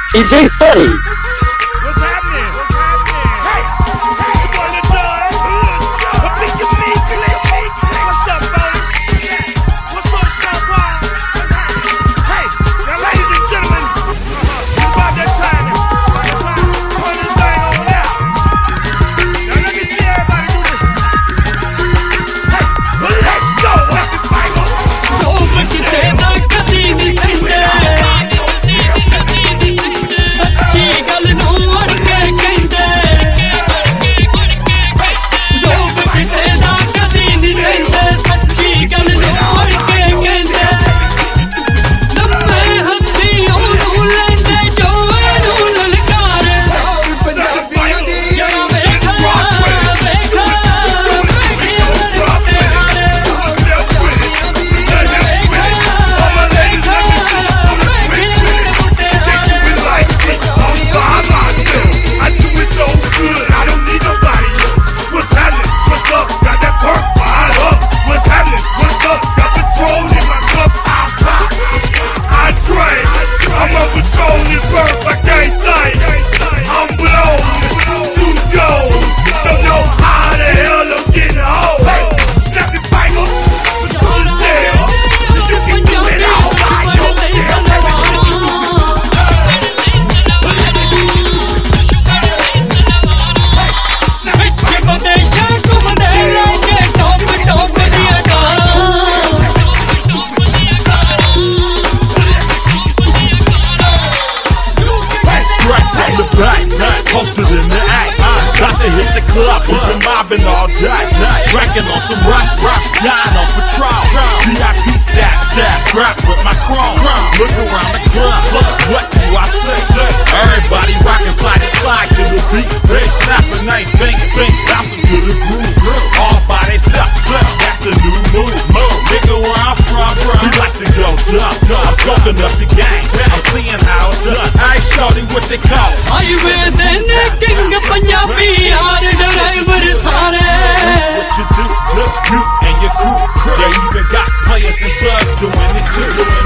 Hey, Big Buddy. What's happening? What's happening? Hey, hey, boy, the dog. Pick your meat, what's up, fellas? What's up, Snowball? Hey, now, ladies and gentlemen, it's about that time. Turn this thing on out. Now, let me see everybody do this. Hey, let's go. लोग किसे ना कदी नहीं सहंदे सच्ची गल नूं अड़ के कहंदे लोग किसे ना कदी नहीं सहंदे सच्ची गल नूं अड़ के कहंदे लम्मे हत्थी ओनू लैंदे जो एनू ललकारे जरा वेखा वेखा Posted in the act, got to hit the club, we've been mobbing all day, drinking on some rust, dying on Patron, VIP stack, scrap with my chrome, look around the club, what do I say? Everybody rocking side to side to the beat, snapping nice bang, bouncing to the groove, all by they step, that's the new move, nigga where I'm from, we like to go dumb, I'm smoking up the game, I'm seeing how it's done, I ain't shorty what they call it. Highway देने king Punjabi यार driver सारे What you do, you and your crew. They even got players and slugs doing it too.